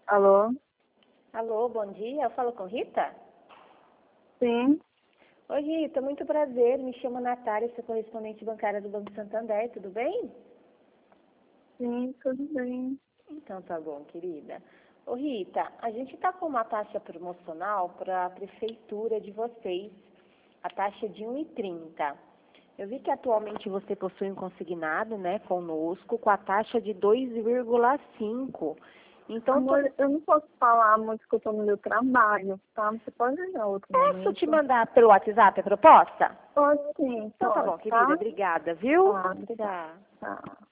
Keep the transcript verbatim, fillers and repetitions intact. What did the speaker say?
Alô? Alô, bom dia. Eu falo com Rita? Sim, Oi, Rita, muito prazer. Me chamo Natália, sou correspondente bancária do Banco Santander, tudo bem? sim, tudo bem. Então tá bom, querida. Ô, Rita, a gente está com uma taxa promocional para a prefeitura de vocês, a taxa de um real e trinta. Eu vi que atualmente você possui um consignado, né, conosco, com a taxa de dois vírgula cinco. Então, tô... Amor, eu não posso falar muito que eu tô no meu trabalho, tá? Você pode ligar outro posso te momento? mandar pelo WhatsApp a proposta? Pode sim, Então tá pode, bom, querida. tá? Obrigada, viu? Tá, obrigada. Tchau. Tá.